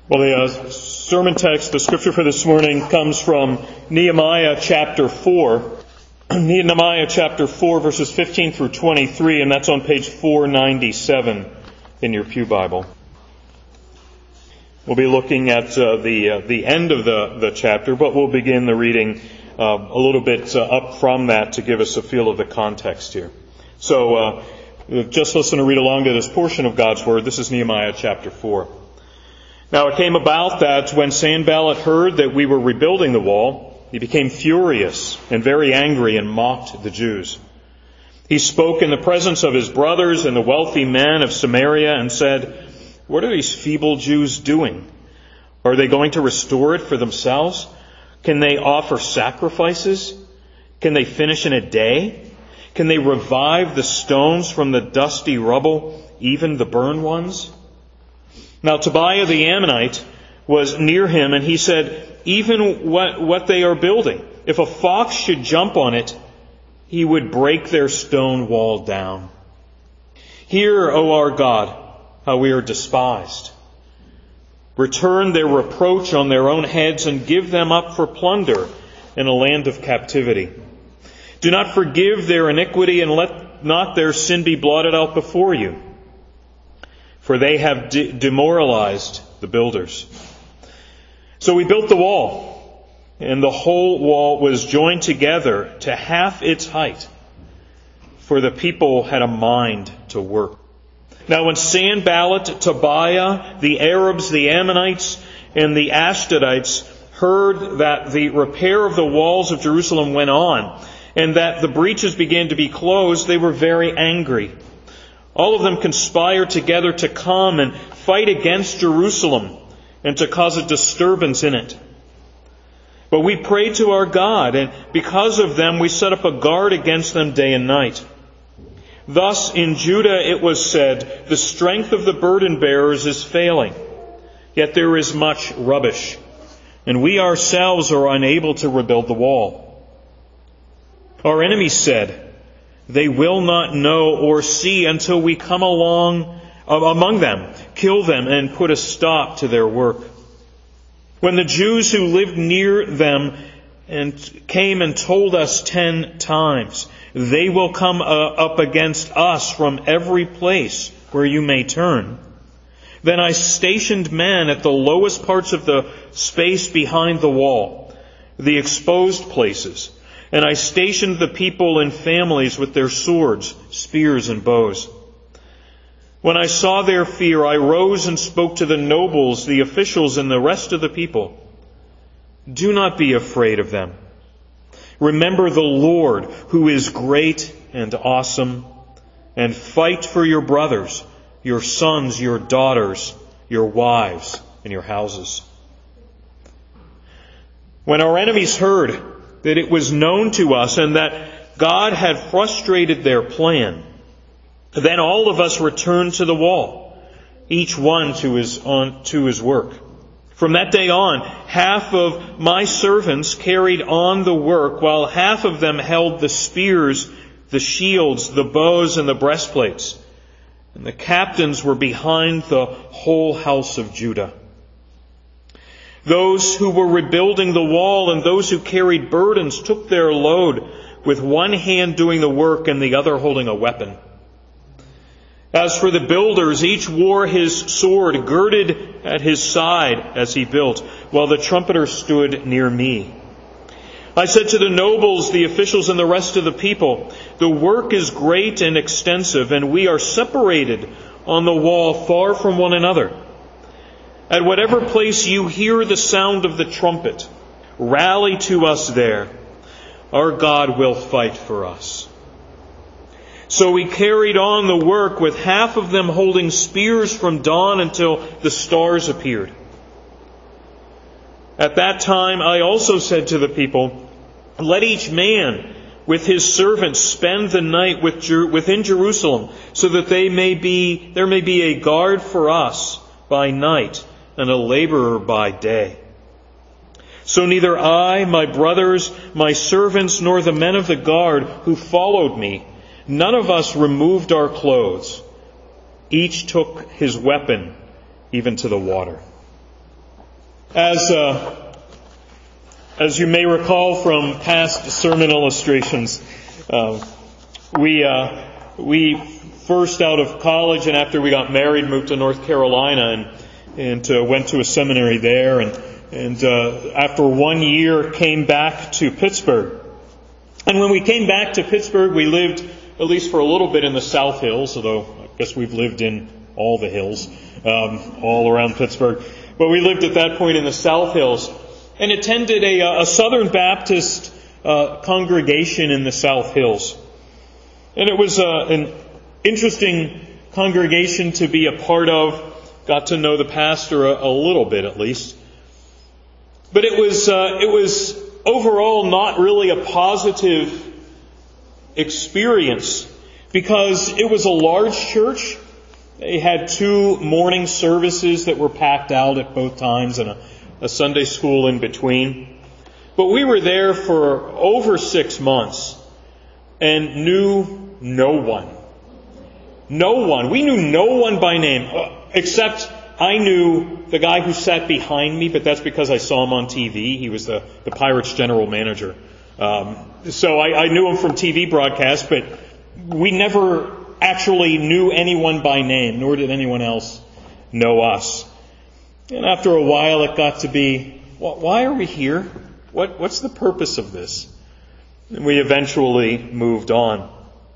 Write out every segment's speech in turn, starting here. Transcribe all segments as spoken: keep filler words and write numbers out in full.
Well, the uh, sermon text, the scripture for this morning, comes from Nehemiah chapter four. Nehemiah chapter four, verses fifteen through twenty-three, and that's on page four ninety-seven in your Pew Bible. We'll be looking at uh, the uh, the end of the, the chapter, but we'll begin the reading uh, a little bit uh, up from that to give us a feel of the context here. So uh, just listen to read along to this portion of God's Word. This is Nehemiah chapter four. Now it came about that when Sanballat heard that we were rebuilding the wall, he became furious and very angry and mocked the Jews. He spoke in the presence of his brothers and the wealthy men of Samaria and said, "What are these feeble Jews doing? Are they going to restore it for themselves? Can they offer sacrifices? Can they finish in a day? Can they revive the stones from the dusty rubble, even the burned ones?" Now Tobiah the Ammonite was near him, and he said, "Even what, what they are building, if a fox should jump on it, he would break their stone wall down. Hear, O our God, how we are despised. Return their reproach on their own heads and give them up for plunder in a land of captivity. Do not forgive their iniquity and let not their sin be blotted out before you. For they have de- demoralized the builders." So we built the wall, and the whole wall was joined together to half its height, for the people had a mind to work. Now when Sanballat, Tobiah, the Arabs, the Ammonites, and the Ashdodites heard that the repair of the walls of Jerusalem went on, and that the breaches began to be closed, they were very angry. All of them conspired together to come and fight against Jerusalem and to cause a disturbance in it. But we prayed to our God, and because of them we set up a guard against them day and night. Thus in Judah it was said, "The strength of the burden bearers is failing, yet there is much rubbish, and we ourselves are unable to rebuild the wall." Our enemies said, "They will not know or see until we come along uh, among them, kill them, and put a stop to their work." When the Jews who lived near them and came and told us ten times, "They will come uh, up against us from every place where you may turn," then I stationed men at the lowest parts of the space behind the wall, the exposed places, and I stationed the people in families with their swords, spears, and bows. When I saw their fear, I rose and spoke to the nobles, the officials, and the rest of the people. "Do not be afraid of them. Remember the Lord, who is great and awesome, and fight for your brothers, your sons, your daughters, your wives, and your houses." When our enemies heard that it was known to us and that God had frustrated their plan, then all of us returned to the wall, each one to his on to his work. From that day on, half of my servants carried on the work, while half of them held the spears, the shields, the bows, and the breastplates. And the captains were behind the whole house of Judah. Those who were rebuilding the wall and those who carried burdens took their load, with one hand doing the work and the other holding a weapon. As for the builders, each wore his sword girded at his side as he built, while the trumpeter stood near me. I said to the nobles, the officials, and the rest of the people, "The work is great and extensive, and we are separated on the wall far from one another. At whatever place you hear the sound of the trumpet, rally to us there. Our God will fight for us." So we carried on the work, with half of them holding spears from dawn until the stars appeared. At that time I also said to the people, "Let each man with his servants spend the night within Jerusalem, so that they may be there may be a guard for us by night and a laborer by day." So neither I, my brothers, my servants, nor the men of the guard who followed me, none of us removed our clothes. Each took his weapon even to the water. As uh, as you may recall from past sermon illustrations, uh, we uh, we first out of college and after we got married moved to North Carolina and and uh, went to a seminary there, and and uh, after one year came back to Pittsburgh. And when we came back to Pittsburgh, we lived at least for a little bit in the South Hills, although I guess we've lived in all the hills um, all around Pittsburgh. But we lived at that point in the South Hills and attended a, a Southern Baptist uh, congregation in the South Hills. And it was uh, an interesting congregation to be a part of. Got to know the pastor a, a little bit at least. But it was uh, it was overall not really a positive experience because it was a large church. They had two morning services that were packed out at both times and a, a Sunday school in between. But we were there for over six months and knew no one. No one. We knew no one by name, except I knew the guy who sat behind me, but that's because I saw him on T V. He was the, the Pirates general manager. Um, so I, I knew him from T V broadcasts, but we never actually knew anyone by name, nor did anyone else know us. And after a while it got to be, why are we here? What, what's the purpose of this? And we eventually moved on.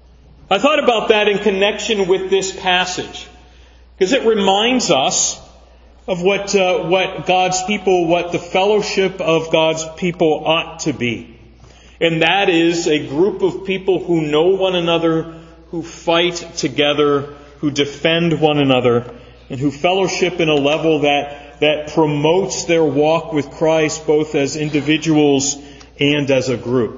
I thought about that in connection with this passage, because it reminds us of what uh, what God's people, what the fellowship of God's people ought to be. And that is a group of people who know one another, who fight together, who defend one another, and who fellowship in a level that, that promotes their walk with Christ both as individuals and as a group.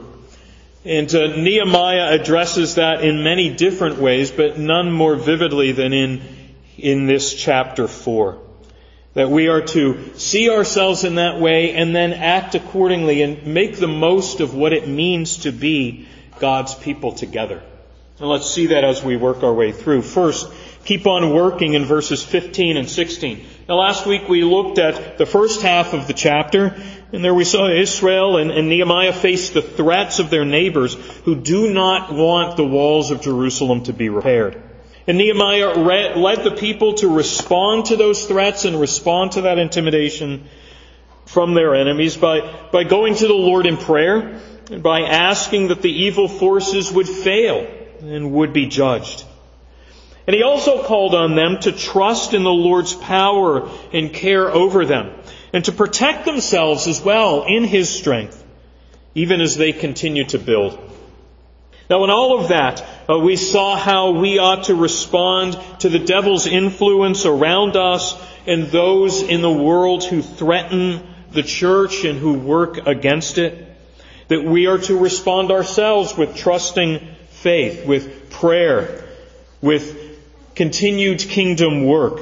And uh, Nehemiah addresses that in many different ways, but none more vividly than in, in this chapter four. That we are to see ourselves in that way and then act accordingly and make the most of what it means to be God's people together. And let's see that as we work our way through. First, keep on working in verses fifteen and sixteen. Now last week we looked at the first half of the chapter, and there we saw Israel and, and Nehemiah face the threats of their neighbors who do not want the walls of Jerusalem to be repaired. And Nehemiah re- led the people to respond to those threats and respond to that intimidation from their enemies by, by going to the Lord in prayer and by asking that the evil forces would fail and would be judged. And he also called on them to trust in the Lord's power and care over them, and to protect themselves as well in His strength, even as they continue to build. Now in all of that, uh, we saw how we ought to respond to the devil's influence around us and those in the world who threaten the church and who work against it. That we are to respond ourselves with trusting faith, with prayer, with continued kingdom work,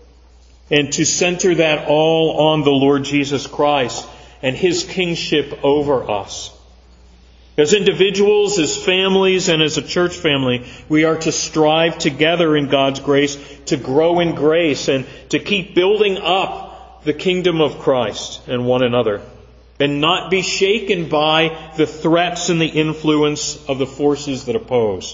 and to center that all on the Lord Jesus Christ and His kingship over us. As individuals, as families, and as a church family, we are to strive together in God's grace to grow in grace and to keep building up the kingdom of Christ and one another, and not be shaken by the threats and the influence of the forces that oppose.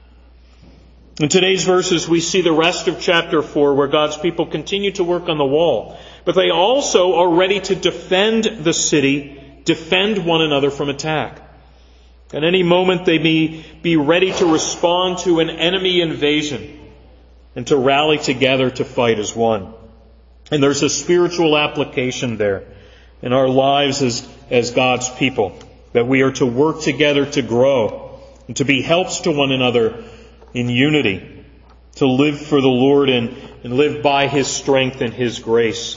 In today's verses, we see the rest of chapter four, where God's people continue to work on the wall, but they also are ready to defend the city, defend one another from attack. At any moment, they may be ready to respond to an enemy invasion and to rally together to fight as one. And there's a spiritual application there in our lives as, as God's people, that we are to work together to grow and to be helps to one another in unity, to live for the Lord and, and live by His strength and His grace,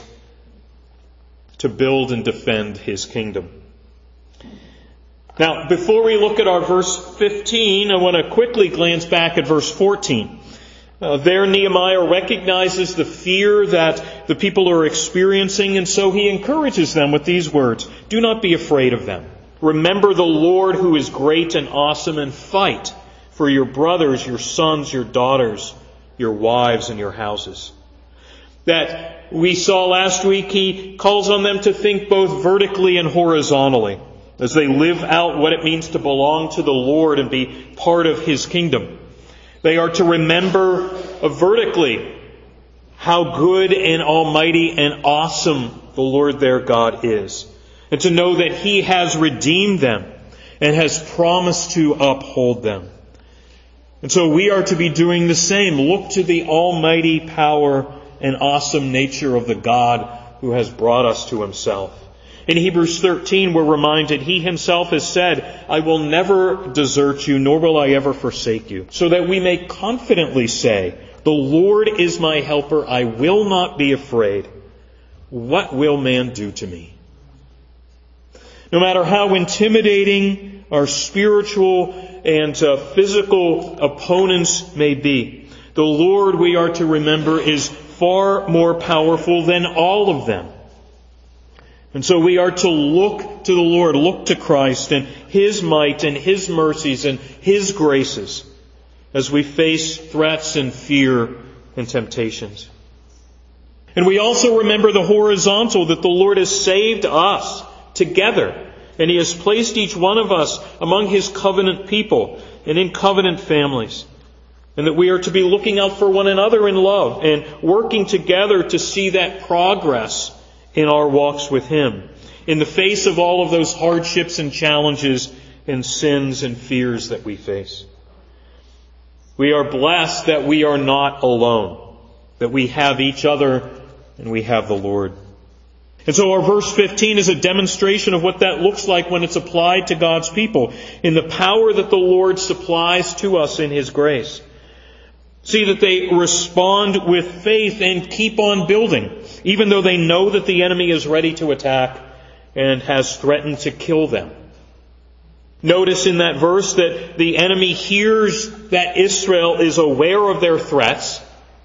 to build and defend His kingdom. Now, before we look at our verse fifteen, I want to quickly glance back at verse fourteen. Uh, there Nehemiah recognizes the fear that the people are experiencing, and so he encourages them with these words: do not be afraid of them. Remember the Lord who is great and awesome, and fight for your brothers, your sons, your daughters, your wives, and your houses. That we saw last week, He calls on them to think both vertically and horizontally as they live out what it means to belong to the Lord and be part of His kingdom. They are to remember vertically how good and almighty and awesome the Lord their God is, and to know that He has redeemed them and has promised to uphold them. And so we are to be doing the same. Look to the almighty power and awesome nature of the God who has brought us to Himself. In Hebrews thirteen, we're reminded He Himself has said, I will never desert you, nor will I ever forsake you. So that we may confidently say, the Lord is my helper, I will not be afraid. What will man do to me? No matter how intimidating our spiritual and uh, physical opponents may be, the Lord, we are to remember, is far more powerful than all of them. And so we are to look to the Lord, look to Christ and His might and His mercies and His graces as we face threats and fear and temptations. And we also remember the horizontal, that the Lord has saved us together. And He has placed each one of us among His covenant people and in covenant families. And that we are to be looking out for one another in love and working together to see that progress in our walks with Him, in the face of all of those hardships and challenges and sins and fears that we face. We are blessed that we are not alone, that we have each other and we have the Lord. And so our verse fifteen is a demonstration of what that looks like when it's applied to God's people, in the power that the Lord supplies to us in His grace. See that they respond with faith and keep on building, even though they know that the enemy is ready to attack and has threatened to kill them. Notice in that verse that the enemy hears that Israel is aware of their threats,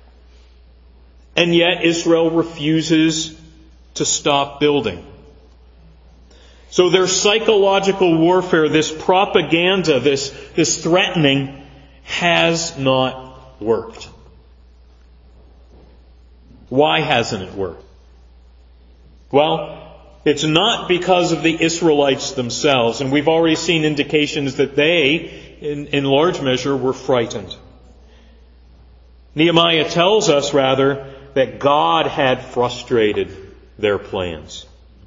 and yet Israel refuses to stop building. So their psychological warfare, this propaganda, this, this threatening, has not worked. Why hasn't it worked? Well, it's not because of the Israelites themselves, and we've already seen indications that they, in, in large measure, were frightened. Nehemiah tells us, rather, that God had frustrated their plans.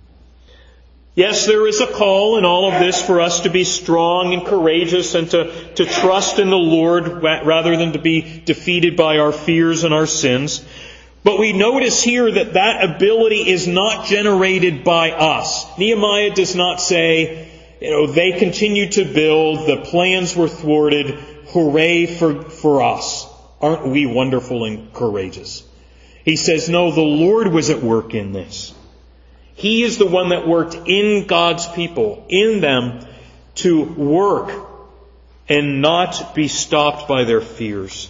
Yes, there is a call in all of this for us to be strong and courageous and to, to trust in the Lord rather than to be defeated by our fears and our sins. But we notice here that that ability is not generated by us. Nehemiah does not say, you know, they continue to build, the plans were thwarted, hooray for, for us. Aren't we wonderful and courageous? He says, no, the Lord was at work in this. He is the one that worked in God's people, in them, to work and not be stopped by their fears.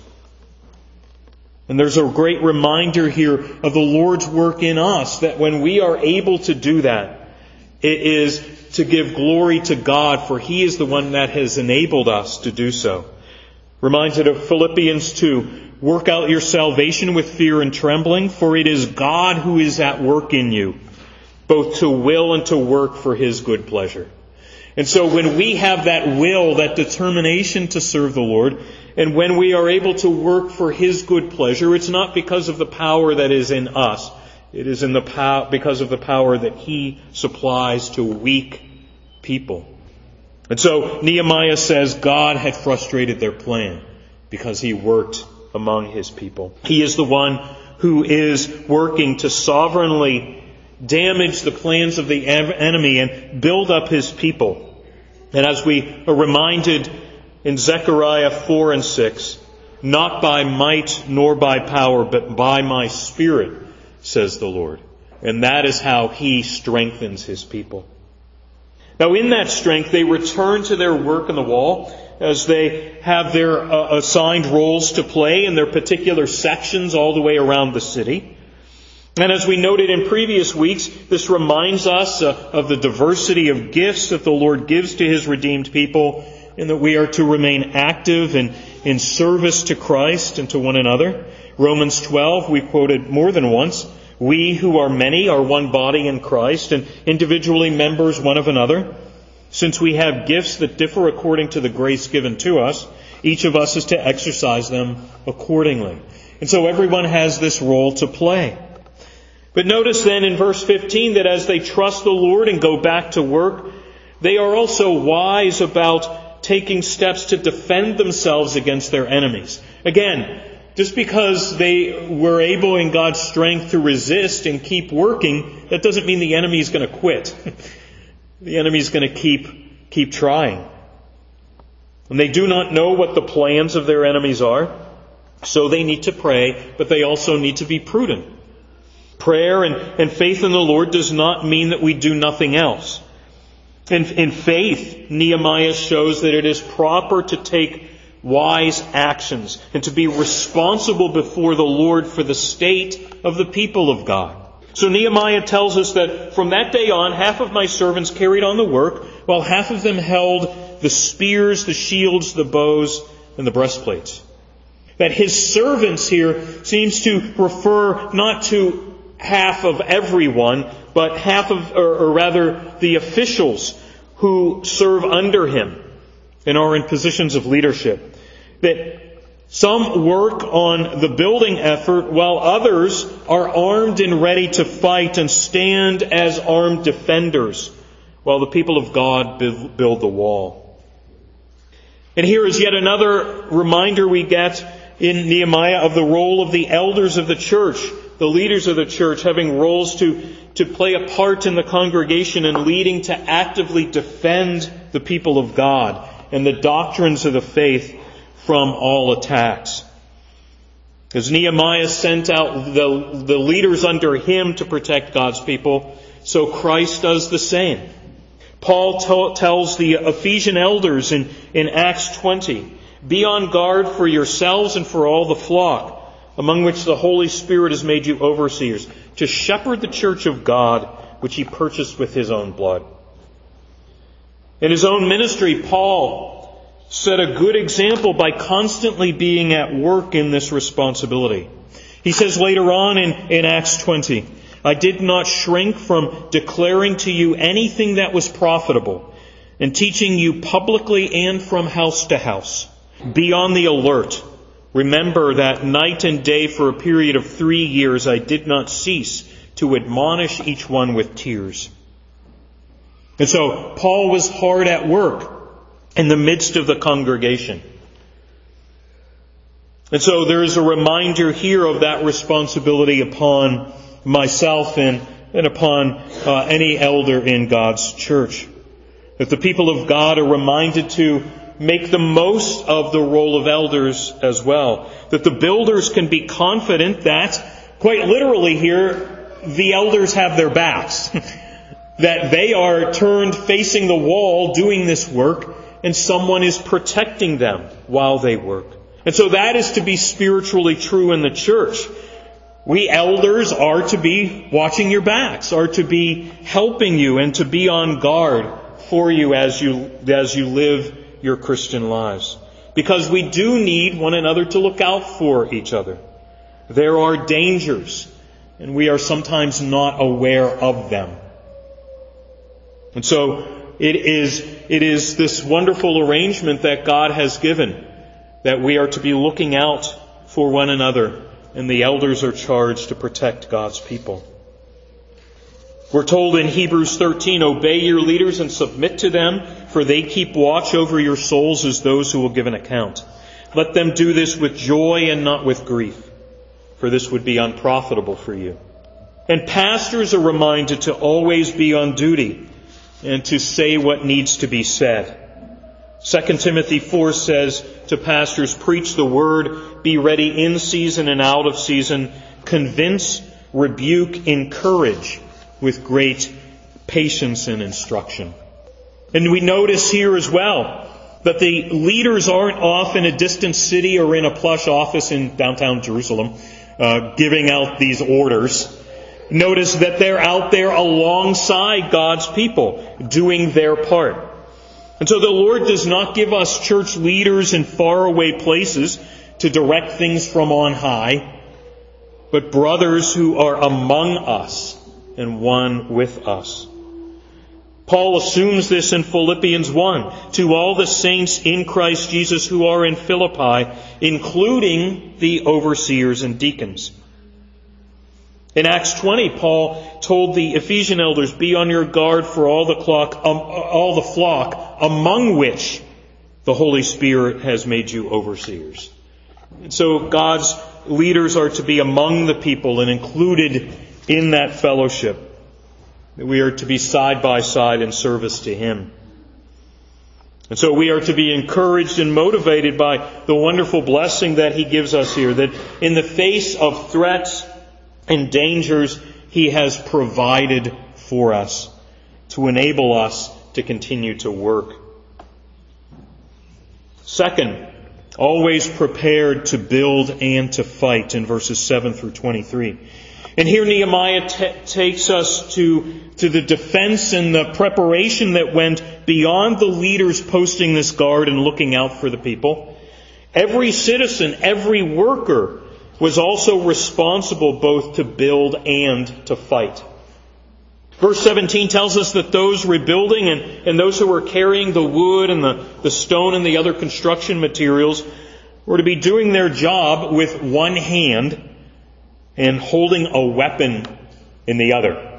And there's a great reminder here of the Lord's work in us, that when we are able to do that, it is to give glory to God, for He is the one that has enabled us to do so. Reminded of Philippians two, work out your salvation with fear and trembling, for it is God who is at work in you, both to will and to work for His good pleasure. And so when we have that will, that determination to serve the Lord, and when we are able to work for His good pleasure, it's not because of the power that is in us. It is in the pow- because of the power that He supplies to weak people. And so Nehemiah says God had frustrated their plan because He worked among His people. He is the one who is working to sovereignly damage the plans of the enemy and build up His people. And as we are reminded in Zechariah four and six, not by might nor by power, but by my Spirit, says the Lord. And that is how He strengthens His people. Now in that strength, they return to their work on the wall as they have their uh, assigned roles to play in their particular sections all the way around the city. And as we noted in previous weeks, this reminds us uh, of the diversity of gifts that the Lord gives to His redeemed people, and that we are to remain active in, in service to Christ and to one another. Romans twelve, we quoted more than once, we who are many are one body in Christ and individually members one of another. Since we have gifts that differ according to the grace given to us, each of us is to exercise them accordingly. And so everyone has this role to play. But notice then in verse fifteen that as they trust the Lord and go back to work, they are also wise about taking steps to defend themselves against their enemies. Again, just because they were able in God's strength to resist and keep working, that doesn't mean the enemy is going to quit. The enemy is going to keep, keep trying. And they do not know what the plans of their enemies are, so they need to pray, but they also need to be prudent. Prayer and, and faith in the Lord does not mean that we do nothing else. In, in faith, Nehemiah shows that it is proper to take wise actions and to be responsible before the Lord for the state of the people of God. So Nehemiah tells us that from that day on, half of my servants carried on the work, while half of them held the spears, the shields, the bows, and the breastplates. That his servants here seems to refer not to half of everyone, but half of, or, or rather the officials who serve under him and are in positions of leadership. That some work on the building effort while others are armed and ready to fight and stand as armed defenders while the people of God build the wall. And here is yet another reminder we get in Nehemiah of the role of the elders of the church, the leaders of the church, having roles to, to play a part in the congregation and leading to actively defend the people of God and the doctrines of the faith from all attacks. As Nehemiah sent out the, the leaders under him to protect God's people, so Christ does the same. Paul t- tells the Ephesian elders in, in Acts twenty, be on guard for yourselves and for all the flock, among which the Holy Spirit has made you overseers, to shepherd the church of God, which he purchased with his own blood. In his own ministry, Paul set a good example by constantly being at work in this responsibility. He says later on in, in Acts twenty, I did not shrink from declaring to you anything that was profitable, and teaching you publicly and from house to house. Be on the alert. Remember that night and day for a period of three years I did not cease to admonish each one with tears. And so Paul was hard at work in the midst of the congregation. And so there is a reminder here of that responsibility upon myself and, and upon uh, any elder in God's church. That the people of God are reminded to make the most of the role of elders as well. That the builders can be confident that, quite literally here, the elders have their backs. That they are turned facing the wall doing this work, and someone is protecting them while they work. And so that is to be spiritually true in the church. We elders are to be watching your backs, are to be helping you and to be on guard for you as you, as you live your Christian lives. Because we do need one another to look out for each other. There are dangers, and we are sometimes not aware of them. And so it is, it is this wonderful arrangement that God has given, that we are to be looking out for one another, and the elders are charged to protect God's people. We're told in Hebrews thirteen, obey your leaders and submit to them, for they keep watch over your souls as those who will give an account. Let them do this with joy and not with grief, for this would be unprofitable for you. And pastors are reminded to always be on duty and to say what needs to be said. Second Timothy four says to pastors, preach the word, be ready in season and out of season, convince, rebuke, encourage with great patience and instruction. And we notice here as well that the leaders aren't off in a distant city or in a plush office in downtown Jerusalem uh, giving out these orders. Notice that they're out there alongside God's people, doing their part. And so the Lord does not give us church leaders in faraway places to direct things from on high, but brothers who are among us and one with us. Paul assumes this in Philippians one. To all the saints in Christ Jesus who are in Philippi, including the overseers and deacons. In Acts twenty, Paul told the Ephesian elders, be on your guard for all the flock, um, all the flock among which the Holy Spirit has made you overseers. And so God's leaders are to be among the people and included in that fellowship. We are to be side by side in service to Him. And so we are to be encouraged and motivated by the wonderful blessing that He gives us here, that in the face of threats and dangers, He has provided for us to enable us to continue to work. Second, always prepared to build and to fight in verses seven through twenty-three. And here Nehemiah t- takes us to, to the defense and the preparation that went beyond the leaders posting this guard and looking out for the people. Every citizen, every worker was also responsible both to build and to fight. Verse seventeen tells us that those rebuilding and, and those who were carrying the wood and the, the stone and the other construction materials were to be doing their job with one hand and holding a weapon in the other.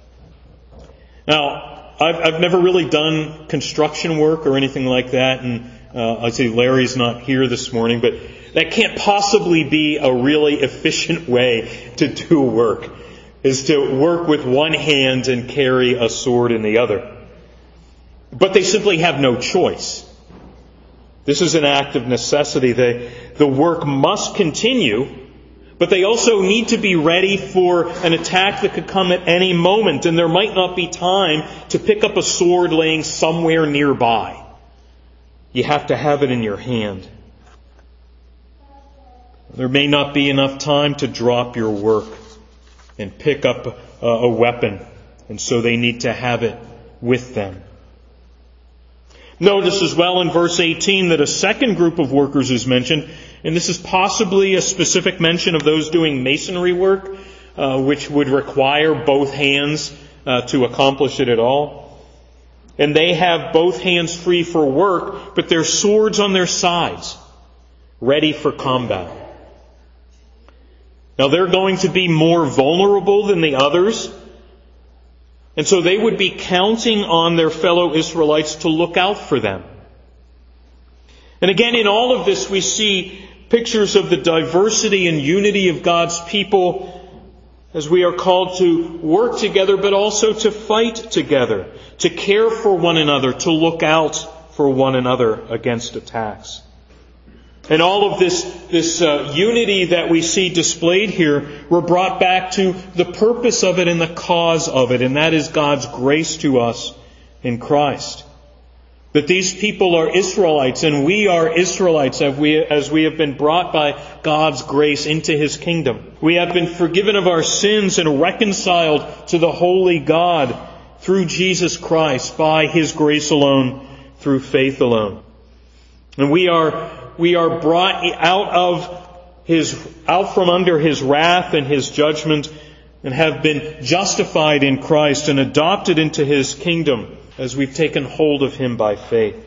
Now, I've, I've never really done construction work or anything like that, and uh, I see Larry's not here this morning, but that can't possibly be a really efficient way to do work, is to work with one hand and carry a sword in the other. But they simply have no choice. This is an act of necessity. They, the work must continue, but they also need to be ready for an attack that could come at any moment, and there might not be time to pick up a sword laying somewhere nearby. You have to have it in your hand. There may not be enough time to drop your work and pick up a, a weapon, and so they need to have it with them. Notice as well in verse eighteen that a second group of workers is mentioned, and this is possibly a specific mention of those doing masonry work, uh, which would require both hands uh, to accomplish it at all. And they have both hands free for work, but their swords on their sides, ready for combat. Now they're going to be more vulnerable than the others, and so they would be counting on their fellow Israelites to look out for them. And again, in all of this, we see pictures of the diversity and unity of God's people as we are called to work together, but also to fight together, to care for one another, to look out for one another against attacks. And all of this, this uh, unity that we see displayed here, we're brought back to the purpose of it and the cause of it, and that is God's grace to us in Christ. That these people are Israelites, and we are Israelites as we, as we have been brought by God's grace into His kingdom. We have been forgiven of our sins and reconciled to the holy God through Jesus Christ by His grace alone, through faith alone. And we are We are brought out of His, out from under His wrath and His judgment, and have been justified in Christ and adopted into His kingdom as we've taken hold of Him by faith.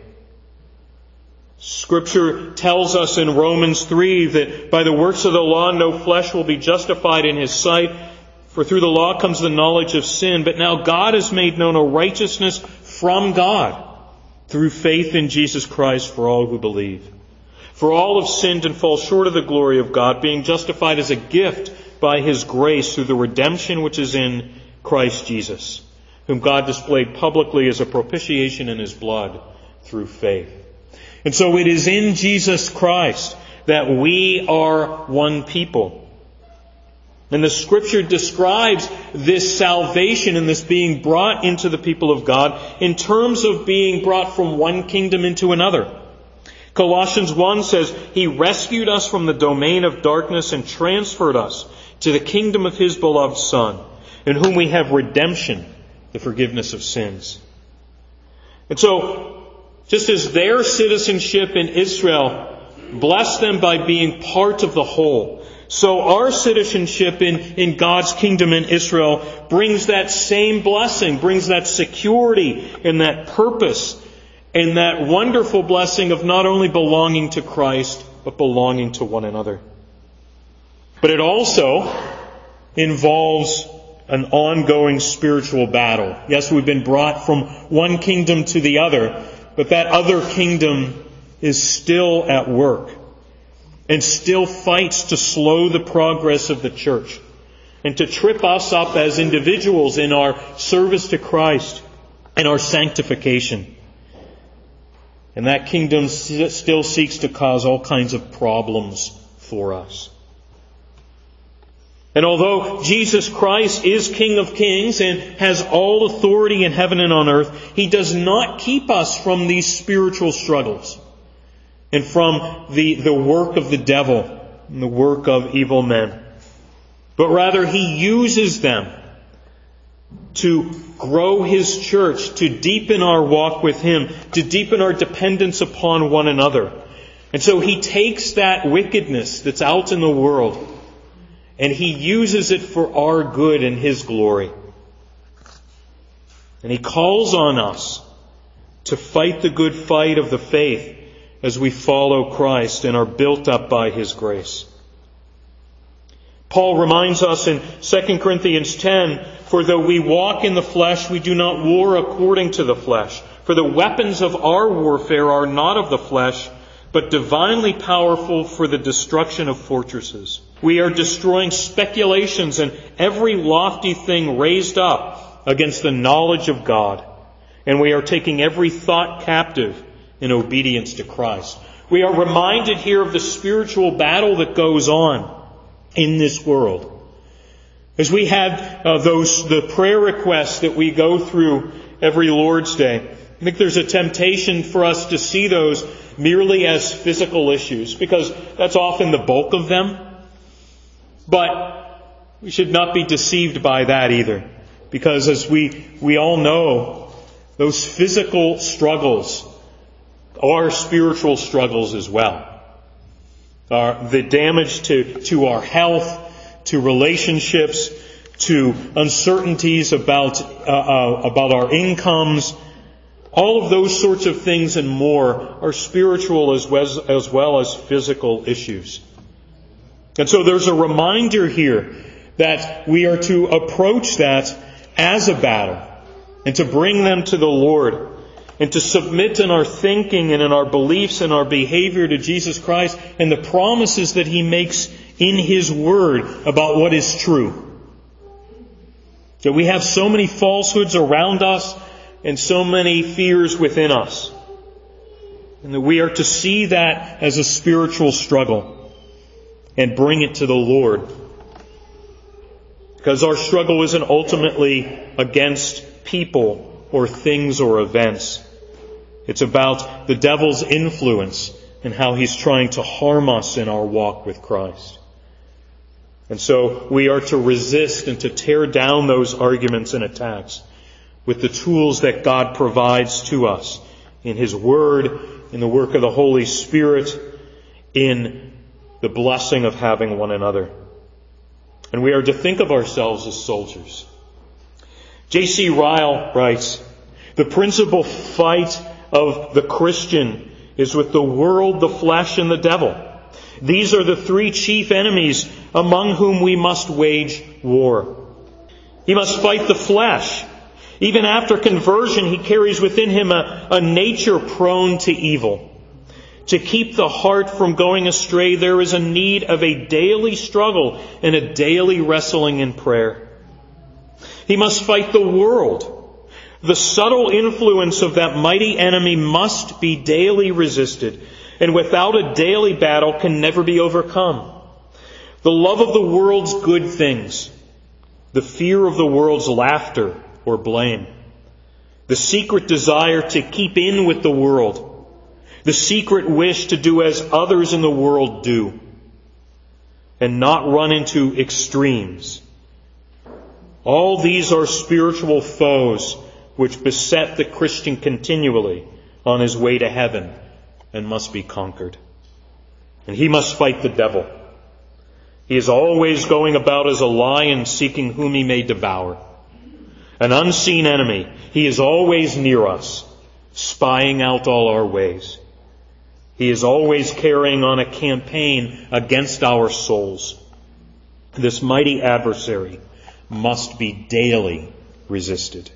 Scripture tells us in Romans three that by the works of the law no flesh will be justified in His sight, for through the law comes the knowledge of sin. But now God has made known a righteousness from God through faith in Jesus Christ for all who believe. For all have sinned and fall short of the glory of God, being justified as a gift by His grace through the redemption which is in Christ Jesus, whom God displayed publicly as a propitiation in His blood through faith. And so it is in Jesus Christ that we are one people. And the Scripture describes this salvation and this being brought into the people of God in terms of being brought from one kingdom into another. Colossians one says, He rescued us from the domain of darkness and transferred us to the kingdom of His beloved Son, in whom we have redemption, the forgiveness of sins. And so, Just as their citizenship in Israel blessed them by being part of the whole, so our citizenship in, in God's kingdom in Israel brings that same blessing, brings that security and that purpose and that wonderful blessing of not only belonging to Christ, but belonging to one another. But it also involves an ongoing spiritual battle. Yes, we've been brought from one kingdom to the other, but that other kingdom is still at work and still fights to slow the progress of the church and to trip us up as individuals in our service to Christ and our sanctification. And that kingdom still seeks to cause all kinds of problems for us. And although Jesus Christ is King of Kings and has all authority in heaven and on earth, He does not keep us from these spiritual struggles and from the, the work of the devil and the work of evil men. But rather He uses them to grow His church, to deepen our walk with Him, to deepen our dependence upon one another. And so He takes that wickedness that's out in the world and He uses it for our good and His glory. And He calls on us to fight the good fight of the faith as we follow Christ and are built up by His grace. Paul reminds us in Second Corinthians ten, "For though we walk in the flesh, we do not war according to the flesh. For the weapons of our warfare are not of the flesh, but divinely powerful for the destruction of fortresses. We are destroying speculations and every lofty thing raised up against the knowledge of God. And we are taking every thought captive in obedience to Christ." We are reminded here of the spiritual battle that goes on in this world. As we have uh, those the prayer requests that we go through every Lord's Day, I think there's a temptation for us to see those merely as physical issues, because that's often the bulk of them. But we should not be deceived by that either, because as we, we all know, those physical struggles are spiritual struggles as well. Uh, the damage to, to our health, to relationships, to uncertainties about uh, uh, about our incomes, all of those sorts of things and more are spiritual as well, as well as physical issues. And so there's a reminder here that we are to approach that as a battle and to bring them to the Lord and to submit in our thinking and in our beliefs and our behavior to Jesus Christ and the promises that He makes in His Word about what is true. So we have so many falsehoods around us and so many fears within us. And that we are to see that as a spiritual struggle and bring it to the Lord. Because our struggle isn't ultimately against people or things or events. It's about the devil's influence and how he's trying to harm us in our walk with Christ. And so we are to resist and to tear down those arguments and attacks with the tools that God provides to us in His Word, in the work of the Holy Spirit, in the blessing of having one another. And we are to think of ourselves as soldiers. J C Ryle writes, "The principal fight of the Christian is with the world, the flesh, and the devil. These are the three chief enemies among whom we must wage war. He must fight the flesh. Even after conversion, he carries within him a, a nature prone to evil. To keep the heart from going astray, there is a need of a daily struggle and a daily wrestling in prayer. He must fight the world. The subtle influence of that mighty enemy must be daily resisted, and without a daily battle can never be overcome. The love of the world's good things, the fear of the world's laughter or blame, the secret desire to keep in with the world, the secret wish to do as others in the world do, and not run into extremes. All these are spiritual foes which beset the Christian continually on his way to heaven and must be conquered. And he must fight the devil. He is always going about as a lion seeking whom he may devour. An unseen enemy. He is always near us, spying out all our ways. He is always carrying on a campaign against our souls. This mighty adversary must be daily resisted.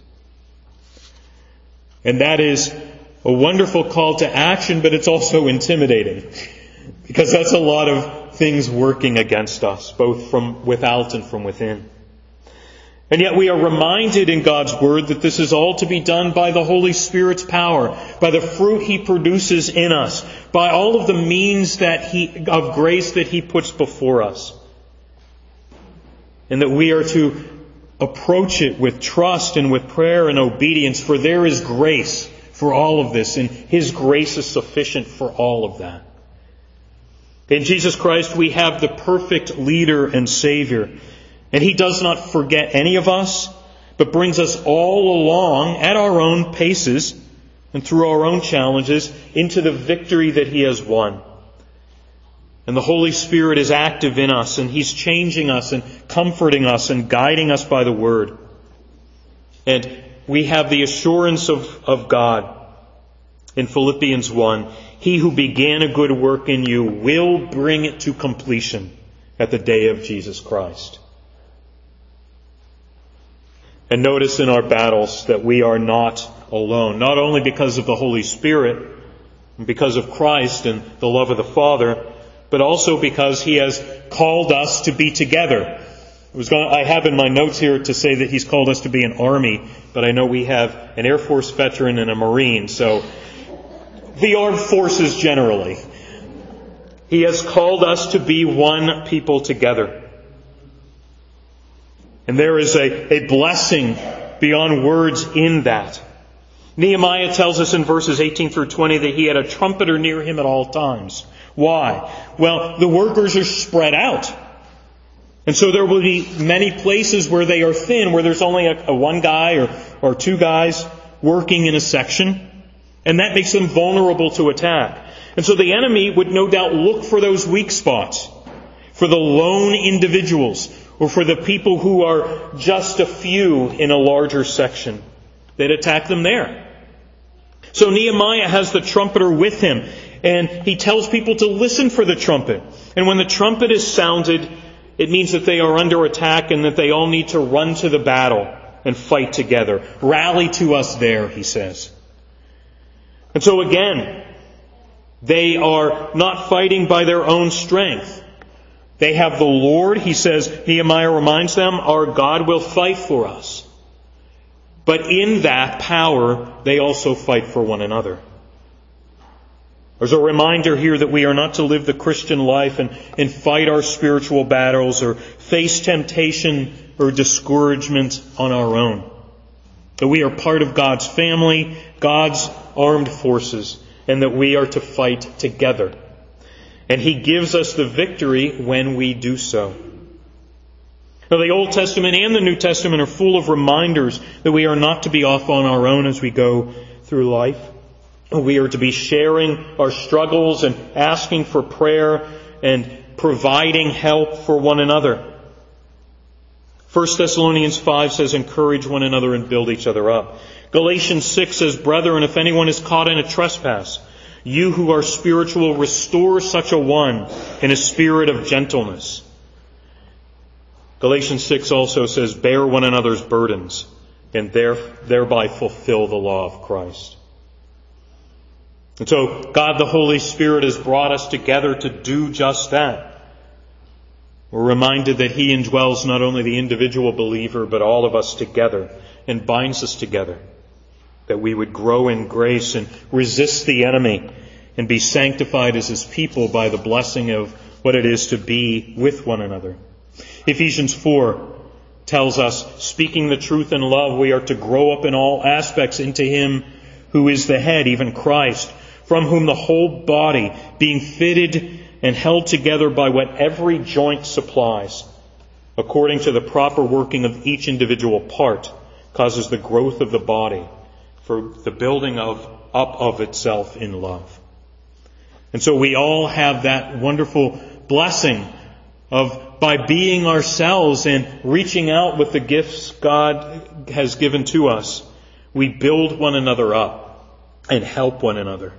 And that is a wonderful call to action, but it's also intimidating. Because that's a lot of things working against us, both from without and from within. And yet we are reminded in God's Word that this is all to be done by the Holy Spirit's power, by the fruit He produces in us, by all of the means that He, of grace that He puts before us. And that we are to approach it with trust and with prayer and obedience, for there is grace for all of this, and His grace is sufficient for all of that. In Jesus Christ we have the perfect leader and Savior. And He does not forget any of us, but brings us all along at our own paces and through our own challenges into the victory that He has won. And the Holy Spirit is active in us, and He's changing us and comforting us and guiding us by the Word. And we have the assurance of, of God in Philippians one. He who began a good work in you will bring it to completion at the day of Jesus Christ. And notice in our battles that we are not alone, not only because of the Holy Spirit, and because of Christ and the love of the Father, but also because He has called us to be together. I was going, I have in my notes here to say that He's called us to be an army, but I know we have an Air Force veteran and a Marine, so the armed forces generally. He has called us to be one people together. And there is a, a blessing beyond words in that. Nehemiah tells us in verses eighteen through twenty that he had a trumpeter near him at all times. Why? Well, the workers are spread out. And so there will be many places where they are thin, where there's only a, a one guy or, or two guys working in a section. And that makes them vulnerable to attack. And so the enemy would no doubt look for those weak spots, for the lone individuals, or for the people who are just a few in a larger section. They'd attack them there. So Nehemiah has the trumpeter with him, and he tells people to listen for the trumpet. And when the trumpet is sounded, it means that they are under attack and that they all need to run to the battle and fight together. Rally to us there, he says. And so again, they are not fighting by their own strength. They have the Lord, he says, Nehemiah reminds them, our God will fight for us. But in that power, they also fight for one another. There's a reminder here that we are not to live the Christian life and, and fight our spiritual battles or face temptation or discouragement on our own. That we are part of God's family, God's armed forces, and that we are to fight together. And He gives us the victory when we do so. Now, the Old Testament and the New Testament are full of reminders that we are not to be off on our own as we go through life. We are to be sharing our struggles and asking for prayer and providing help for one another. First Thessalonians five says, encourage one another and build each other up. Galatians six says, brethren, if anyone is caught in a trespass, you who are spiritual, restore such a one in a spirit of gentleness. Galatians six also says, bear one another's burdens and there, thereby fulfill the law of Christ. And so God the Holy Spirit has brought us together to do just that. We're reminded that He indwells not only the individual believer, but all of us together and binds us together. That we would grow in grace and resist the enemy and be sanctified as His people by the blessing of what it is to be with one another. Ephesians four tells us, speaking the truth in love, we are to grow up in all aspects into Him who is the head, even Christ, from whom the whole body, being fitted and held together by what every joint supplies, according to the proper working of each individual part, causes the growth of the body for the building of up of itself in love. And so we all have that wonderful blessing of, by being ourselves and reaching out with the gifts God has given to us, we build one another up and help one another.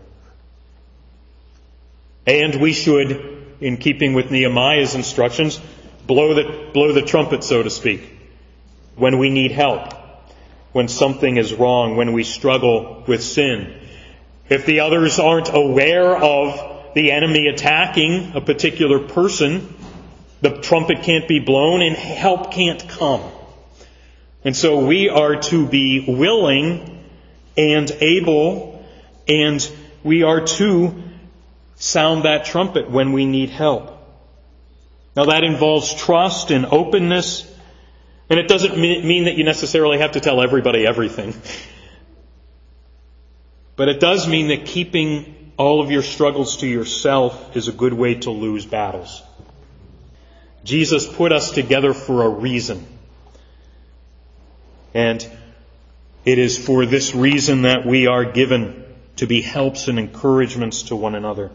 And we should, in keeping with Nehemiah's instructions, blow the, blow the trumpet, so to speak, when we need help, when something is wrong, when we struggle with sin. If the others aren't aware of the enemy attacking a particular person, the trumpet can't be blown and help can't come. And so we are to be willing and able, and we are to sound that trumpet when we need help. Now that involves trust and openness, and it doesn't mean that you necessarily have to tell everybody everything. But it does mean that keeping all of your struggles to yourself is a good way to lose battles. Jesus put us together for a reason. And it is for this reason that we are given to be helps and encouragements to one another.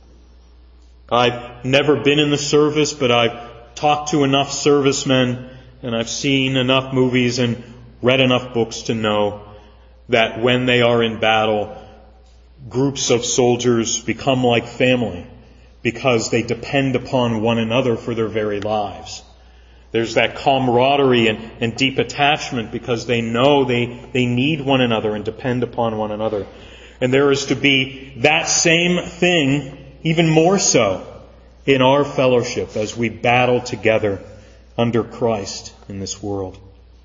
I've never been in the service, but I've talked to enough servicemen, and I've seen enough movies and read enough books to know that when they are in battle, groups of soldiers become like family because they depend upon one another for their very lives. There's that camaraderie and, and deep attachment because they know they, they need one another and depend upon one another. And there is to be that same thing, even more so, in our fellowship as we battle together under Christ in this world.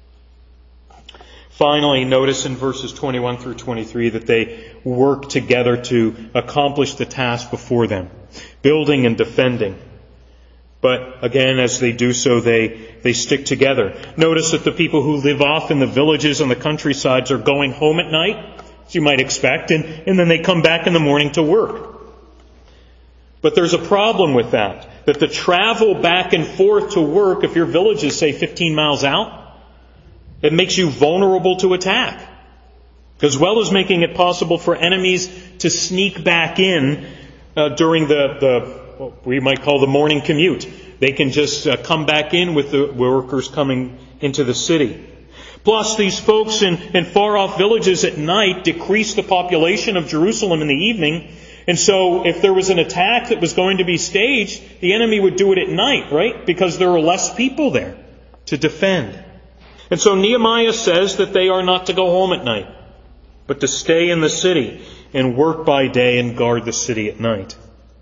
Finally, notice in verses twenty-one through twenty-three that they work together to accomplish the task before them, building and defending. But again, as they do so, they, they stick together. Notice that the people who live off in the villages and the countrysides are going home at night, as you might expect, and, and then they come back in the morning to work. But there's a problem with that, that the travel back and forth to work, if your village is, say, fifteen miles out, it makes you vulnerable to attack, as well as making it possible for enemies to sneak back in uh, during the, the what we might call the morning commute. They can just uh, come back in with the workers coming into the city. Plus, these folks in, in far-off villages at night decrease the population of Jerusalem in the evening. And so if there was an attack that was going to be staged, the enemy would do it at night, right? Because there are less people there to defend. And so Nehemiah says that they are not to go home at night, but to stay in the city and work by day and guard the city at night.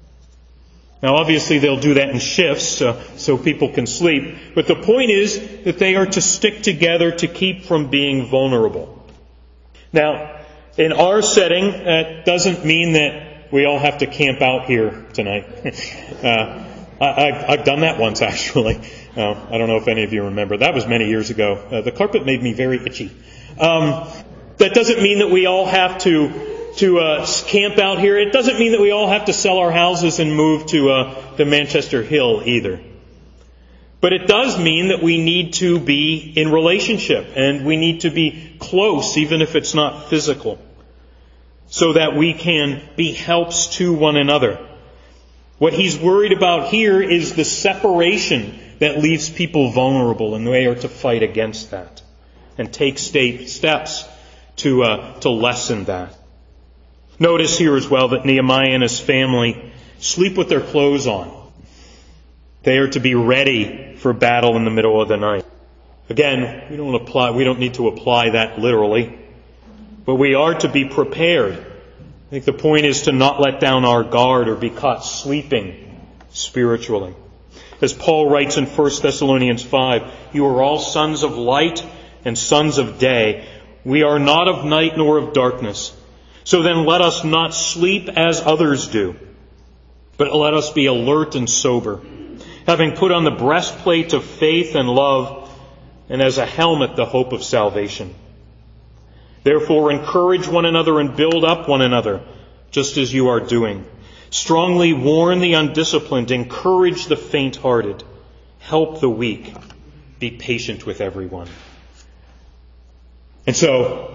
Now obviously they'll do that in shifts uh, so people can sleep. But the point is that they are to stick together to keep from being vulnerable. Now, in our setting, that doesn't mean that we all have to camp out here tonight. uh, I, I've done that once, actually. Uh, I don't know if any of you remember. That was many years ago. Uh, the carpet made me very itchy. Um, that doesn't mean that we all have to to uh, camp out here. It doesn't mean that we all have to sell our houses and move to uh, the Manchester Hill either. But it does mean that we need to be in relationship and we need to be close, even if it's not physical, so that we can be helps to one another. What he's worried about here is the separation that leaves people vulnerable, and they are to fight against that and take state steps to uh, to lessen that. Notice here as well that Nehemiah and his family sleep with their clothes on. They are to be ready for battle in the middle of the night. Again, we don't apply. We don't need to apply that literally, but we are to be prepared. I think the point is to not let down our guard or be caught sleeping spiritually. As Paul writes in First Thessalonians five, "You are all sons of light and sons of day. We are not of night nor of darkness. So then let us not sleep as others do, but let us be alert and sober, having put on the breastplate of faith and love, and as a helmet the hope of salvation. Therefore encourage one another and build up one another, just as you are doing. Strongly warn the undisciplined, encourage the faint-hearted, help the weak, be patient with everyone." And so,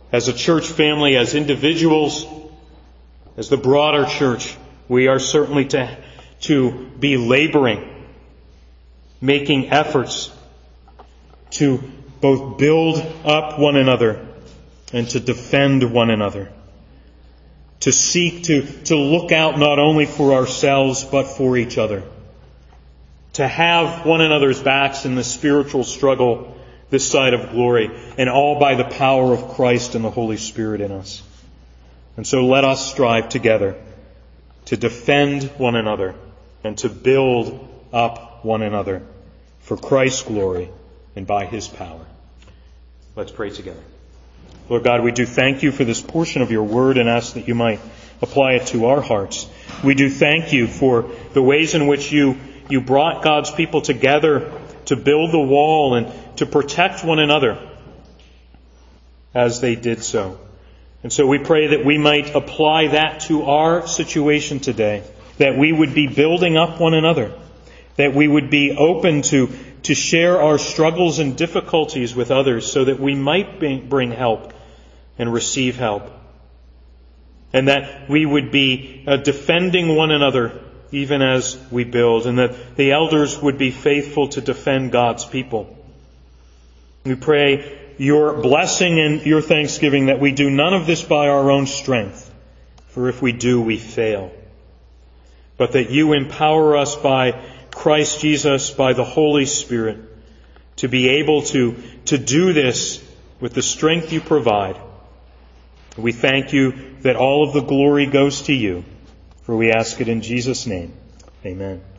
as a church family, as individuals, as the broader church, we are certainly to, to be laboring, making efforts to both build up one another and to defend one another. To seek to, to look out not only for ourselves but for each other. To have one another's backs in the spiritual struggle this side of glory, and all by the power of Christ and the Holy Spirit in us. And so let us strive together to defend one another and to build up one another for Christ's glory and by His power. Let's pray together. Lord God, we do thank You for this portion of Your Word and ask that You might apply it to our hearts. We do thank You for the ways in which You, you brought God's people together to build the wall and to protect one another as they did so. And so we pray that we might apply that to our situation today, that we would be building up one another, that we would be open to, to share our struggles and difficulties with others so that we might bring help and receive help. And that we would be uh, defending one another even as we build, and that the elders would be faithful to defend God's people. We pray Your blessing and Your thanksgiving that we do none of this by our own strength, for if we do, we fail. But that You empower us by Christ Jesus, by the Holy Spirit, to be able to, to do this with the strength You provide. We thank You that all of the glory goes to You, for we ask it in Jesus' name. Amen.